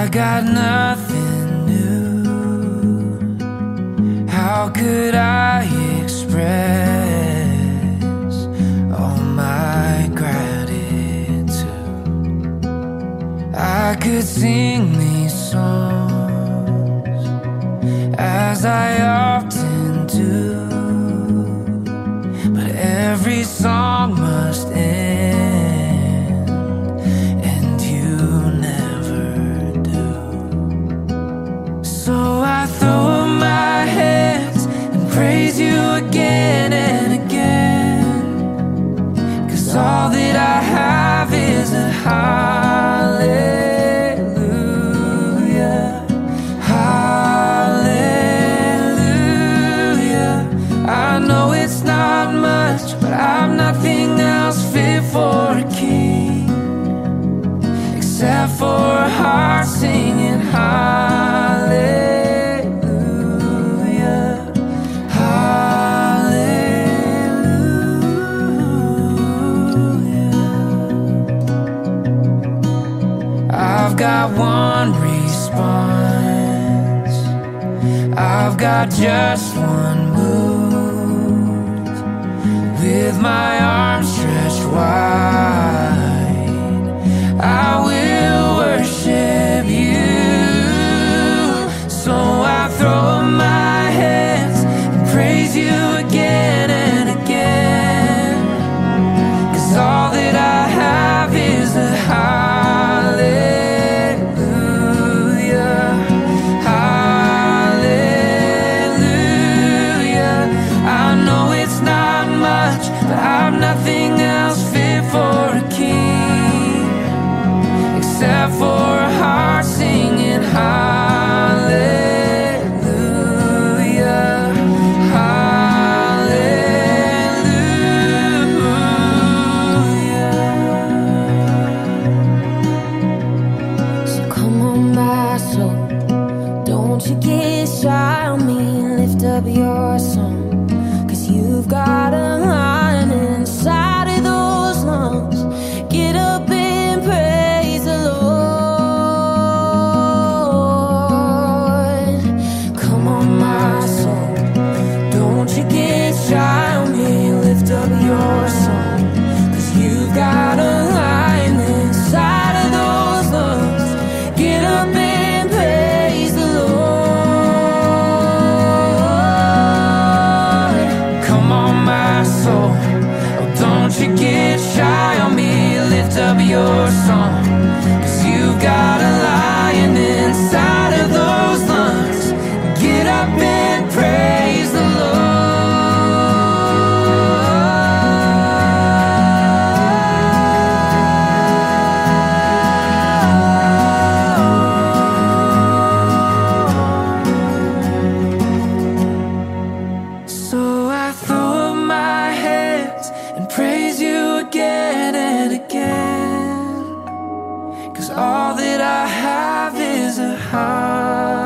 I got nothing new. How could I express all my gratitude? I could sing these songs as I often do, but every song must end, and you never do. So I throw up my hands and praise you again and again, 'cause all that I have is a hallelujah, hallelujah. I know it's not much, but I've nothing else fit for a king except for a heart singing hallelujah, hallelujah. I've got one response, I've got just one move, with my arms stretched wide, I will worship you. So I throw up my hands and praise you again and again, 'cause all that I have is a hallelujah, hallelujah. I know it's not much, but I've nothing else fit for a king except for a heart singing hallelujah, hallelujah. So come on, my soul, don't you get shy on me, lift up your song, 'cause you've got a lion inside of those lungs. Get up and praise the Lord. Come on, my soul, don't you get shy on me, lift up your song, 'cause you've got a lion inside of those lungs. Get up and praise the Lord. Come on, my soul, oh, don't you get shy on me, lift up your song, 'cause you've got a lion inside of those lungs. Get up and praise the Lord. So I throw up my hands and praise you again and again, 'cause all that I have is a heart.